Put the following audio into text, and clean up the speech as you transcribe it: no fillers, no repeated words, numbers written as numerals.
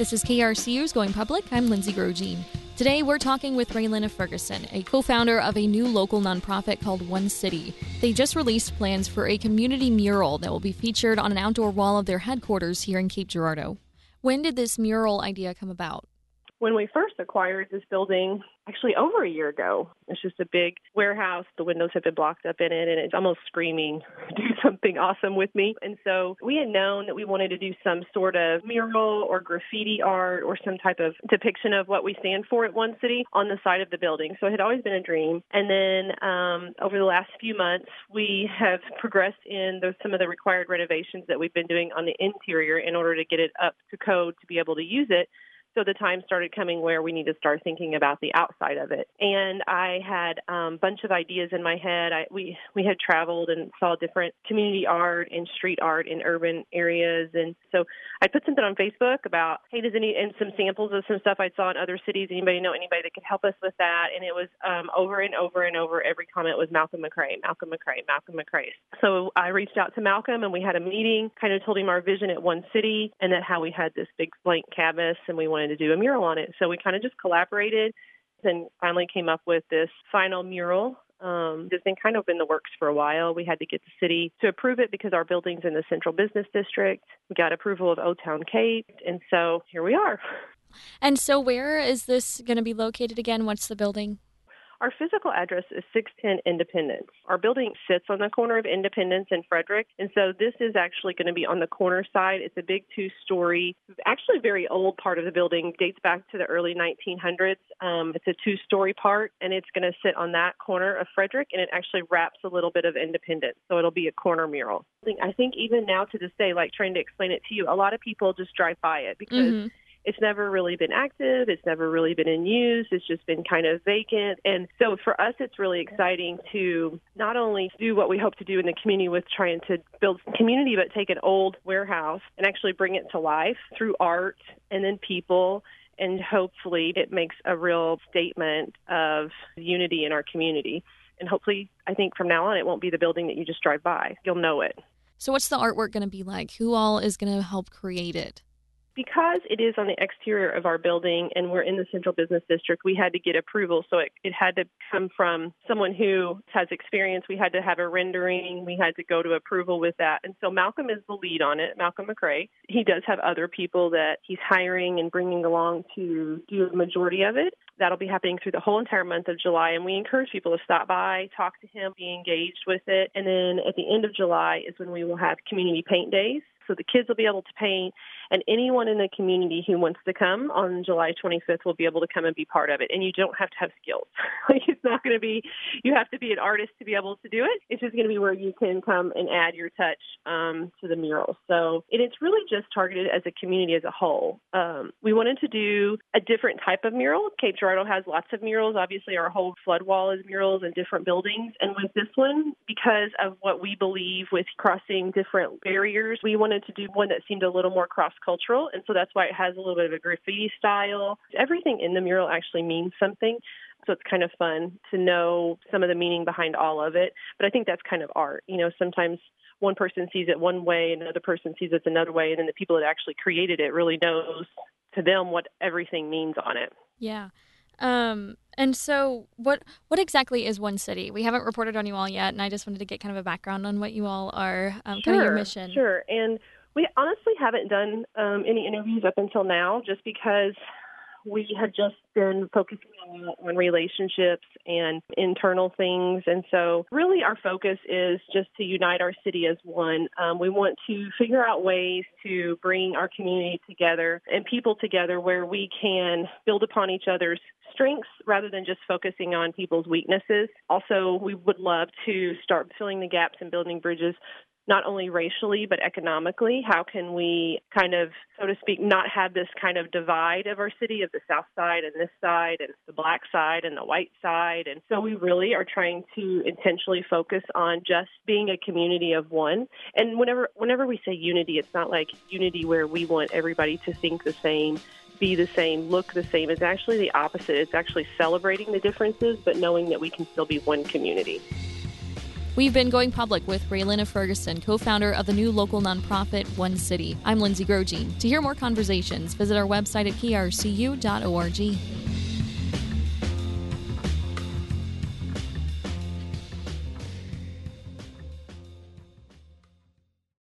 This is KRCU's Going Public. I'm Lindsay Grogine. Today, we're talking with Raylina Ferguson, a co-founder of a new local nonprofit called One City. They just released plans for a community mural that will be featured on an outdoor wall of their headquarters here in Cape Girardeau. When did this mural idea come about? When we first acquired this building, actually over a year ago, it's just a big warehouse. The windows have been blocked up in it, and it's almost screaming, do something awesome with me. And so we had known that we wanted to do some sort of mural or graffiti art or some type of depiction of what we stand for at One City on the side of the building. So it had always been a dream. And then over the last few months, we have progressed in some of the required renovations that we've been doing on the interior in order to get it up to code to be able to use it. So the time started coming where we need to start thinking about the outside of it. And I had a bunch of ideas in my head. We had traveled and saw different community art and street art in urban areas. And so I put something on Facebook about, hey, and some samples of some stuff I saw in other cities. Anybody know anybody that could help us with that? And it was over and over and over. Every comment was Malcolm McRae, Malcolm McRae, Malcolm McRae. So I reached out to Malcolm and we had a meeting, kind of told him our vision at One City and that how we had this big blank canvas and we wanted to do a mural on it. So we kind of just collaborated and finally came up with this final mural. It's been kind of in the works for a while. We had to get the city to approve it because our building's in the Central Business District. We got approval of O-Town Cape, and so here we are. And so where is this going to be located again? What's the building? Our physical address is 610 Independence. Our building sits on the corner of Independence and Frederick, and so this is actually going to be on the corner side. It's a big two-story, actually very old part of the building, dates back to the early 1900s. It's a two-story part, and it's going to sit on that corner of Frederick, and it actually wraps a little bit of Independence, so it'll be a corner mural. I think even now to this day, like trying to explain it to you, a lot of people just drive by it because it's never really been active. It's never really been in use. It's just been kind of vacant. And so for us, it's really exciting to not only do what we hope to do in the community with trying to build community, but take an old warehouse and actually bring it to life through art and then people. And hopefully it makes a real statement of unity in our community. And hopefully, I think from now on, it won't be the building that you just drive by. You'll know it. So what's the artwork going to be like? Who all is going to help create it? Because it is on the exterior of our building and we're in the Central Business District, we had to get approval. So it had to come from someone who has experience. We had to have a rendering. We had to go to approval with that. And so Malcolm is the lead on it, Malcolm McRae. He does have other people that he's hiring and bringing along to do the majority of it. That'll be happening through the whole entire month of July. And we encourage people to stop by, talk to him, be engaged with it. And then at the end of July is when we will have community paint days. So the kids will be able to paint, and anyone in the community who wants to come on July 25th will be able to come and be part of it. And you don't have to have skills. It's not going to be, you have to be an artist to be able to do it. It's just going to be where you can come and add your touch to the mural. So it's really just targeted as a community as a whole. We wanted to do a different type of mural. Cape Girardeau has lots of murals. Obviously, our whole flood wall is murals in different buildings. And with this one, because of what we believe with crossing different barriers, we wanted to do one that seemed a little more cross-cultural, and so that's why it has a little bit of a graffiti style. Everything in the mural actually means something, so it's kind of fun to know some of the meaning behind all of it. But I think that's kind of art. You know, sometimes one person sees it one way, and another person sees it another way, and then the people that actually created it really knows to them what everything means on it. Yeah. And so what exactly is One City? We haven't reported on you all yet, and I just wanted to get kind of a background on what you all are, kind of your mission. Sure. And we honestly haven't done any interviews up until now just because we had just been focusing on relationships and internal things. And so really our focus is just to unite our city as one. We want to figure out ways to bring our community together and people together where we can build upon each other's strengths rather than just focusing on people's weaknesses. Also, we would love to start filling the gaps and building bridges not only racially, but economically. How can we kind of, so to speak, not have this kind of divide of our city of the South Side and this side and the Black side and the white side? And so we really are trying to intentionally focus on just being a community of one. And whenever we say unity, it's not like unity where we want everybody to think the same, be the same, look the same. It's actually the opposite. It's actually celebrating the differences, but knowing that we can still be one community. We've been going public with Raylina Ferguson, co-founder of the new local nonprofit One City. I'm Lindsay Grogine. To hear more conversations, visit our website at krcu.org.